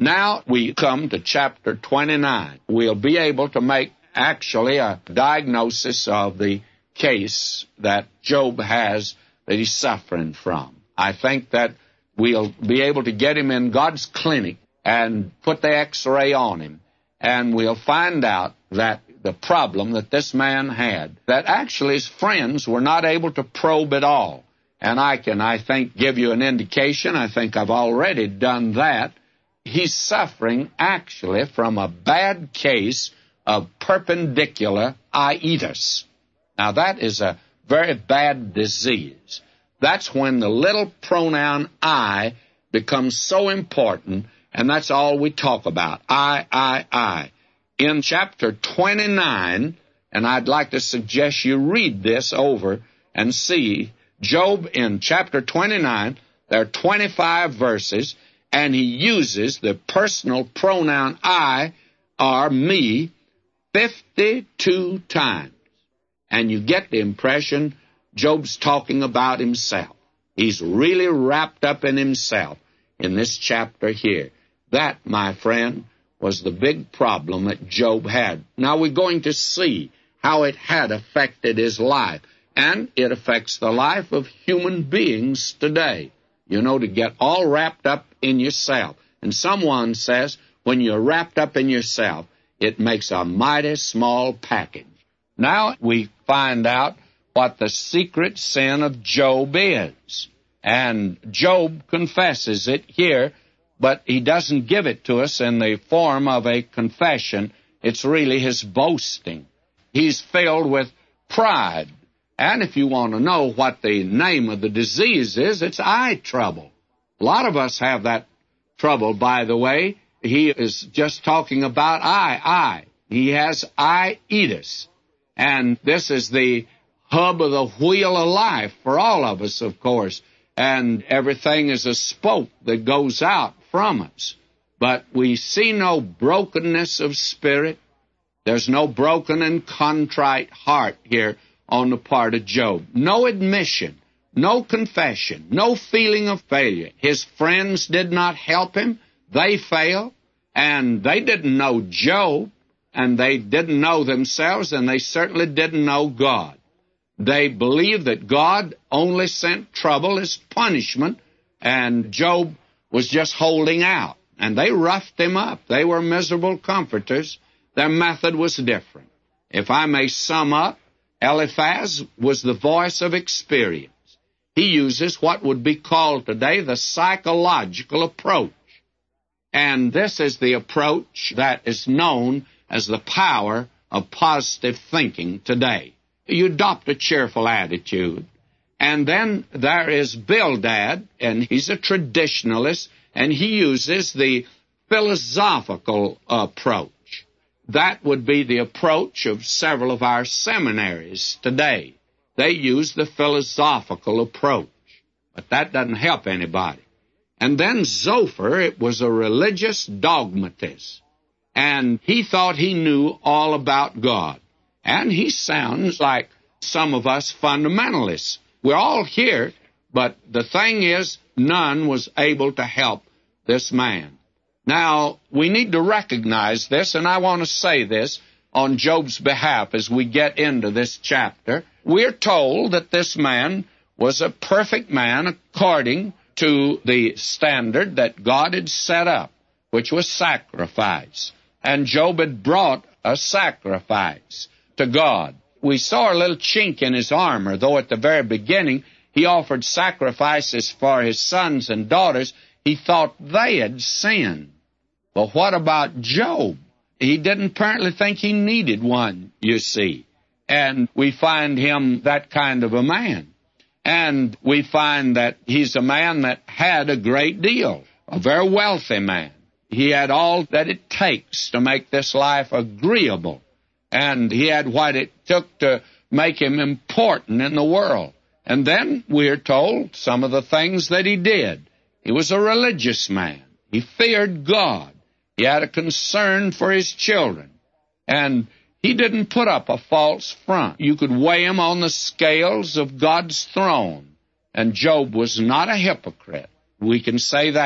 Now we come to chapter 29. We'll be able to make actually a diagnosis of the case that Job has that he's suffering from. I think that we'll be able to get him in God's clinic and put the x-ray on him, and we'll find out that the problem that this man had, that actually his friends were not able to probe at all. And I can, I think, give you an indication. I think I've already done that. He's suffering actually from a bad case of perpendicular iitis. Now, that is a very bad disease. That's when the little pronoun I becomes so important, and that's all we talk about, I. In chapter 29, and I'd like to suggest you read this over and see, Job in chapter 29, there are 25 verses, and he uses the personal pronoun I or me 52 times. And you get the impression Job's talking about himself. He's really wrapped up in himself in this chapter here. That, my friend, was the big problem that Job had. Now we're going to see how it had affected his life. And it affects the life of human beings today. You know, to get all wrapped up in yourself. And someone says, when you're wrapped up in yourself, it makes a mighty small package. Now we find out what the secret sin of Job is. And Job confesses it here, but he doesn't give it to us in the form of a confession. It's really his boasting. He's filled with pride. And if you want to know what the name of the disease is, it's eye trouble. A lot of us have that trouble, by the way. He is just talking about eye. He has iitis. And this is the hub of the wheel of life for all of us, of course. And everything is a spoke that goes out from us. But we see no brokenness of spirit. There's no broken and contrite heart here on the part of Job. No admission, no confession, no feeling of failure. His friends did not help him. They failed, and they didn't know Job, and they didn't know themselves, and they certainly didn't know God. They believed that God only sent trouble as punishment, and Job was just holding out. And they roughed him up. They were miserable comforters. Their method was different. If I may sum up, Eliphaz was the voice of experience. He uses what would be called today the psychological approach. And this is the approach that is known as the power of positive thinking today. You adopt a cheerful attitude. And then there is Bildad, and he's a traditionalist, and he uses the philosophical approach. That would be the approach of several of our seminaries today. They use the philosophical approach, but that doesn't help anybody. And then Zophar, it was a religious dogmatist, and he thought he knew all about God. And he sounds like some of us fundamentalists. We're all here, but the thing is, none was able to help this man. Now, we need to recognize this, and I want to say this on Job's behalf as we get into this chapter. We're told that this man was a perfect man according to the standard that God had set up, which was sacrifice. And Job had brought a sacrifice to God. We saw a little chink in his armor, though at the very beginning he offered sacrifices for his sons and daughters. He thought they had sinned. But what about Job? He didn't apparently think he needed one, you see. And we find him that kind of a man. And we find that he's a man that had a great deal, a very wealthy man. He had all that it takes to make this life agreeable. And he had what it took to make him important in the world. And then we're told some of the things that he did. He was a religious man. He feared God. He had a concern for his children. And he didn't put up a false front. You could weigh him on the scales of God's throne. And Job was not a hypocrite. We can say that.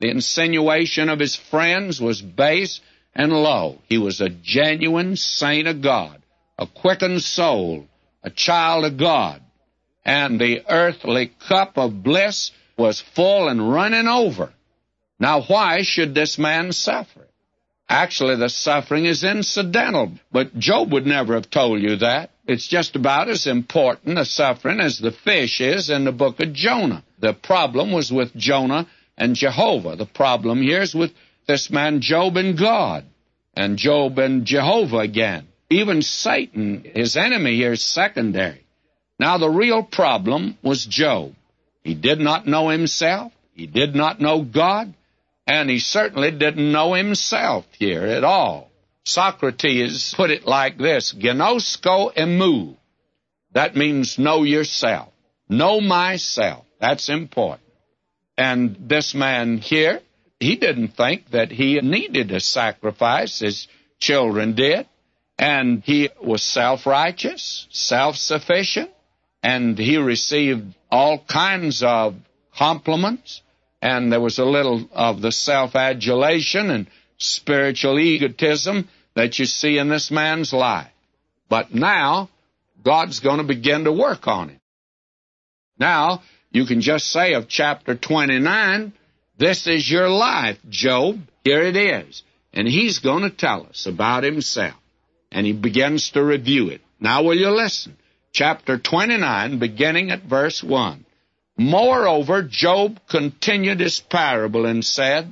The insinuation of his friends was base and low. He was a genuine saint of God, a quickened soul, a child of God. And the earthly cup of bliss was full and running over. Now, why should this man suffer? Actually, the suffering is incidental, but Job would never have told you that. It's just about as important a suffering as the fish is in the book of Jonah. The problem was with Jonah and Jehovah. The problem here is with this man Job and God, and Job and Jehovah again. Even Satan, his enemy here, is secondary. Now, the real problem was Job. He did not know himself, he did not know God, and he certainly didn't know himself here at all. Socrates put it like this, Gnosko emu. That means know yourself. Know myself. That's important. And this man here, he didn't think that he needed a sacrifice as children did. And he was self-righteous, self-sufficient, and he received all kinds of compliments. And there was a little of the self-adulation and spiritual egotism that you see in this man's life. But now, God's going to begin to work on him. Now, you can just say of chapter 29, this is your life, Job. Here it is. And he's going to tell us about himself. And he begins to review it. Now, will you listen? Chapter 29, beginning at verse 1. Moreover, Job continued his parable and said,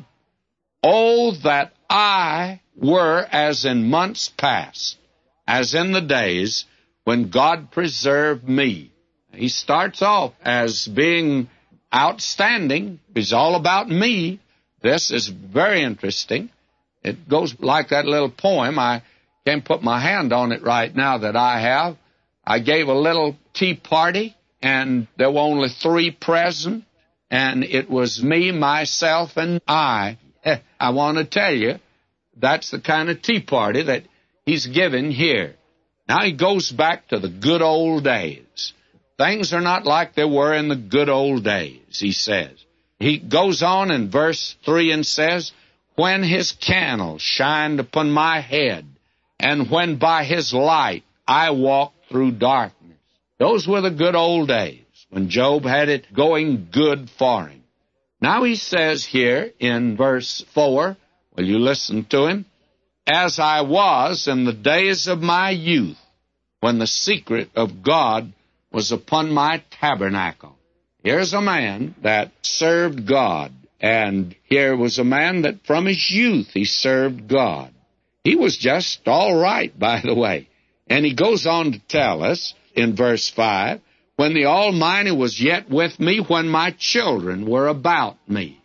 Oh, that I were as in months past, as in the days when God preserved me. He starts off as being outstanding. It's all about me. This is very interesting. It goes like that little poem. I can't put my hand on it right now that I have. I gave a little tea party, and there were only 3 present, and it was me, myself, and I. I want to tell you, that's the kind of tea party that he's giving here. Now he goes back to the good old days. Things are not like they were in the good old days, he says. He goes on in verse 3 and says, When his candle shined upon my head, and when by his light I walked through darkness. Those were the good old days, when Job had it going good for him. Now he says here in verse 4, will you listen to him? As I was in the days of my youth, when the secret of God was upon my tabernacle. Here's a man that served God, and here was a man that from his youth he served God. He was just all right, by the way. And he goes on to tell us in verse 5, when the Almighty was yet with me, when my children were about me,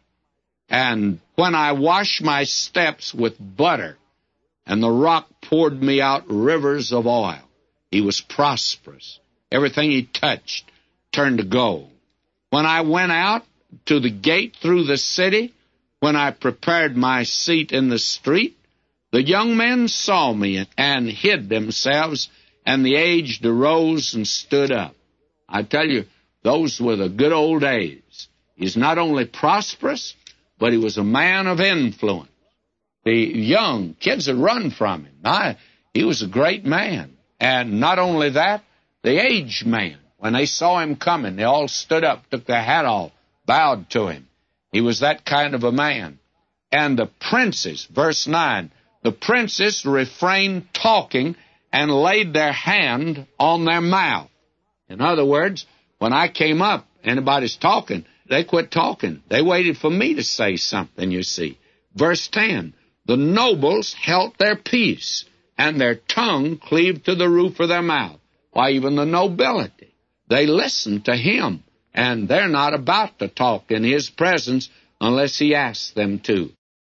and when I washed my steps with butter, and the rock poured me out rivers of oil. He was prosperous. Everything he touched turned to gold. When I went out to the gate through the city, when I prepared my seat in the street, the young men saw me and hid themselves, and the aged arose and stood up. I tell you, those were the good old days. He's not only prosperous, but he was a man of influence. The young kids had run from him. He was a great man. And not only that, the aged man, when they saw him coming, they all stood up, took their hat off, bowed to him. He was that kind of a man. And the princes, verse 9, the princes refrained talking and laid their hand on their mouth. In other words, when I came up, anybody's talking, they quit talking. They waited for me to say something, you see. Verse 10, the nobles held their peace, and their tongue cleaved to the roof of their mouth. Why, even the nobility. They listened to him, and they're not about to talk in his presence unless he asks them to.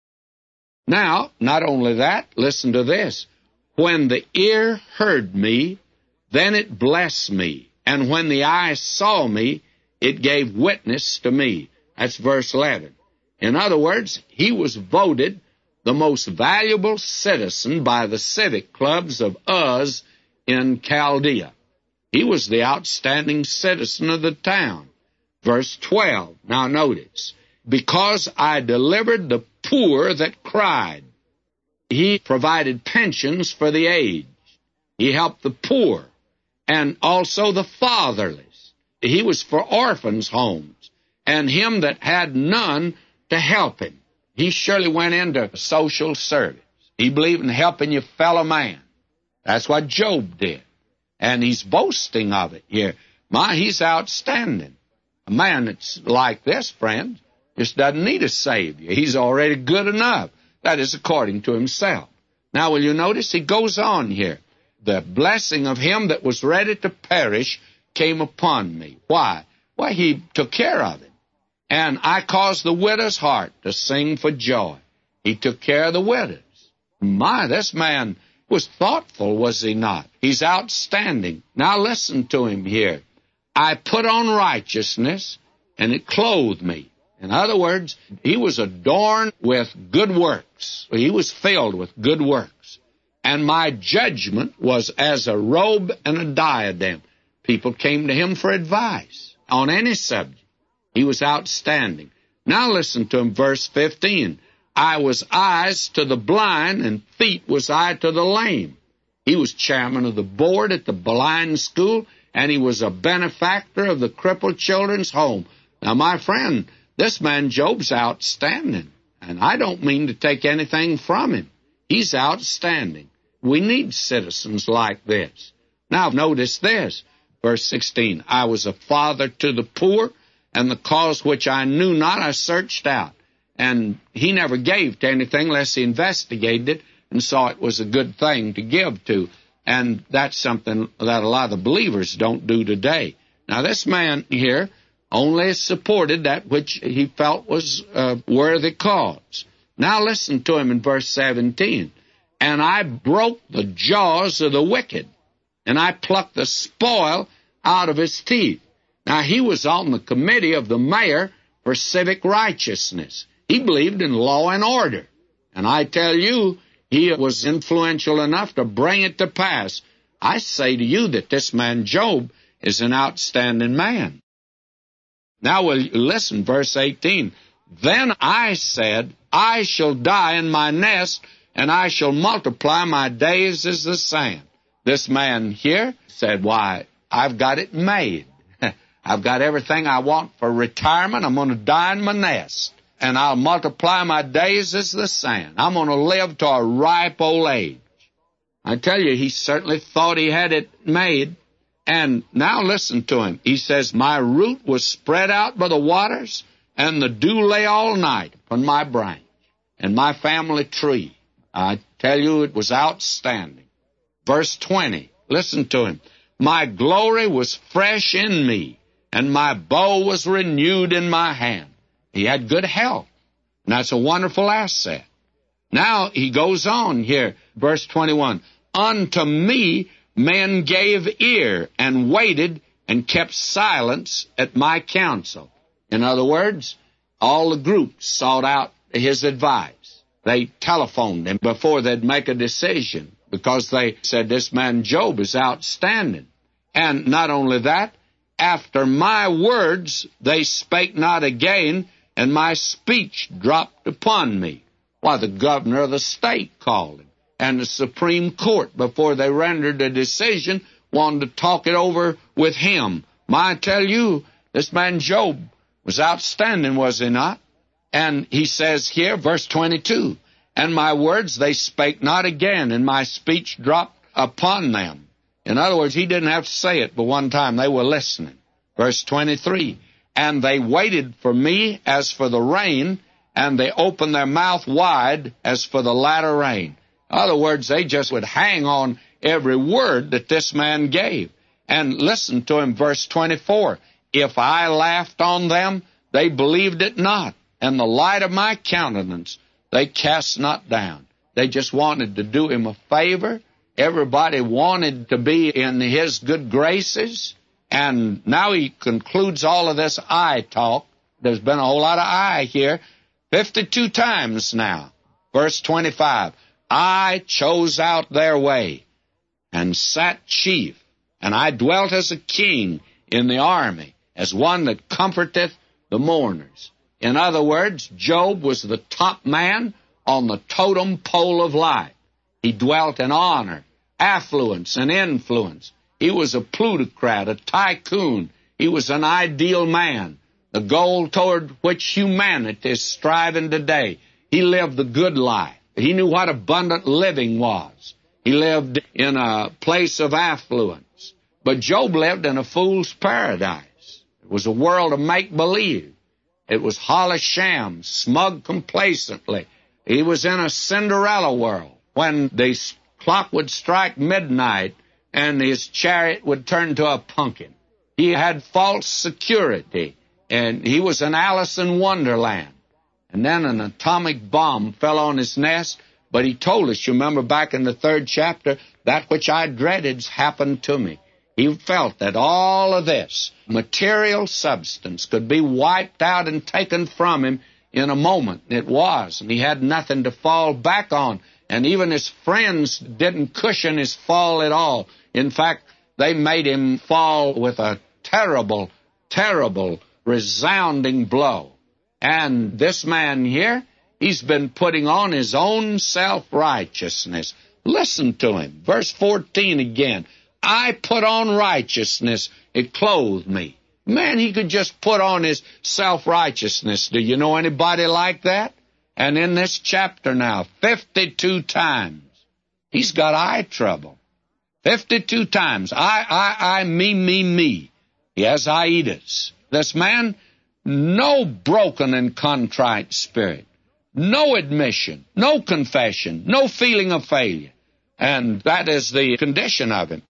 Now, not only that, listen to this. When the ear heard me, then it blessed me. And when the eye saw me, it gave witness to me. That's verse 11. In other words, he was voted the most valuable citizen by the civic clubs of Uz in Chaldea. He was the outstanding citizen of the town. Verse 12. Now notice, because I delivered the poor that cried. He provided pensions for the aged. He helped the poor and also the fatherless. He was for orphans' homes and him that had none to help him. He surely went into social service. He believed in helping your fellow man. That's what Job did. And he's boasting of it here. He's outstanding. A man that's like this, friend, just doesn't need a Savior. He's already good enough. That is according to himself. Now, will you notice he goes on here? The blessing of him that was ready to perish came upon me. Why? Well, he took care of it. And I caused the widow's heart to sing for joy. He took care of the widows. This man was thoughtful, was he not? He's outstanding. Now listen to him here. I put on righteousness, and it clothed me. In other words, he was adorned with good works. He was filled with good works. And my judgment was as a robe and a diadem. People came to him for advice on any subject. He was outstanding. Now listen to him, verse 15. I was eyes to the blind, and feet was I to the lame. He was chairman of the board at the blind school, and he was a benefactor of the crippled children's home. Now, my friend, this man Job's outstanding, and I don't mean to take anything from him. He's outstanding. We need citizens like this. Now, notice this, verse 16. I was a father to the poor, and the cause which I knew not I searched out. And he never gave to anything unless he investigated it and saw it was a good thing to give to. And that's something that a lot of believers don't do today. Now, this man here only supported that which he felt was a worthy cause. Now, listen to him in verse 17. And I broke the jaws of the wicked, and I plucked the spoil out of his teeth. Now, he was on the committee of the mayor for civic righteousness. He believed in law and order. And I tell you, he was influential enough to bring it to pass. I say to you that this man Job is an outstanding man. Now, will you listen, verse 18. Then I said, I shall die in my nest, and I shall multiply my days as the sand. This man here said, why, I've got it made. I've got everything I want for retirement. I'm going to die in my nest, and I'll multiply my days as the sand. I'm going to live to a ripe old age. I tell you, he certainly thought he had it made. And now listen to him. He says, my root was spread out by the waters, and the dew lay all night upon my branch and my family tree. I tell you, it was outstanding. Verse 20, listen to him. My glory was fresh in me, and my bow was renewed in my hand. He had good health, and that's a wonderful asset. Now he goes on here, verse 21. Unto me men gave ear and waited and kept silence at my counsel. In other words, all the groups sought out his advice. They telephoned him before they'd make a decision because they said this man Job is outstanding. And not only that, after my words they spake not again, and my speech dropped upon me. Why, the governor of the state called him, and the Supreme Court, before they rendered a decision, wanted to talk it over with him. I tell you, this man Job was outstanding, was he not? And he says here, verse 22, and my words they spake not again, and my speech dropped upon them. In other words, he didn't have to say it, but one time they were listening. Verse 23, and they waited for me as for the rain, and they opened their mouth wide as for the latter rain. In other words, they just would hang on every word that this man gave. And listen to him, verse 24. If I laughed on them, they believed it not, and the light of my countenance they cast not down. They just wanted to do him a favor. Everybody wanted to be in his good graces. And now he concludes all of this I talk. There's been a whole lot of I here. 52 times now. Verse 25. I chose out their way and sat chief, and I dwelt as a king in the army, as one that comforteth the mourners. In other words, Job was the top man on the totem pole of life. He dwelt in honor, affluence, and influence. He was a plutocrat, a tycoon. He was an ideal man, the goal toward which humanity is striving today. He lived the good life. He knew what abundant living was. He lived in a place of affluence. But Job lived in a fool's paradise. It was a world of make-believe. It was hollow sham, smug complacently. He was in a Cinderella world. When the clock would strike midnight and his chariot would turn to a pumpkin. He had false security, and he was in Alice in Wonderland. And then an atomic bomb fell on his nest, but he told us, you remember back in the 3rd chapter, that which I dreaded happened to me. He felt that all of this material substance could be wiped out and taken from him in a moment. It was, and he had nothing to fall back on. And even his friends didn't cushion his fall at all. In fact, they made him fall with a terrible, terrible, resounding blow. And this man here, he's been putting on his own self-righteousness. Listen to him. Verse 14 again. I put on righteousness, it clothed me. Man, he could just put on his self-righteousness. Do you know anybody like that? And in this chapter now, 52 times, he's got eye trouble. 52 times. I, me. He has itis. This man, no broken and contrite spirit. No admission, no confession, no feeling of failure. And that is the condition of him.